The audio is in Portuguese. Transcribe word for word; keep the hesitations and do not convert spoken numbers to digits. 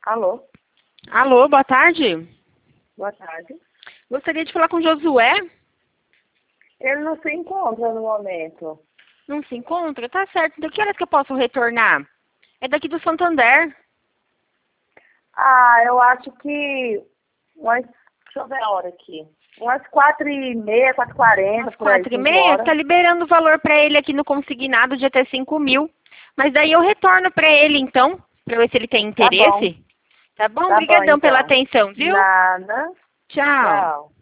Alô? Alô, boa tarde. Boa tarde. Gostaria de falar com o Josué. Ele não se encontra no momento. Não se encontra? Tá certo. Então, que horas que eu posso retornar? É daqui do Santander. Ah, eu acho que umas, deixa eu ver a hora aqui. Umas quatro e meia, quatro e quarenta, Às por aí, quatro e cinco meia? horas. Tá liberando o valor pra ele aqui no consignado de até cinco mil. Mas daí eu retorno pra ele, então, pra ver se ele tem Tá bom. interesse. Tá bom? Tá bom, Obrigadão pela então. atenção, viu? Nada. Tchau. Tchau.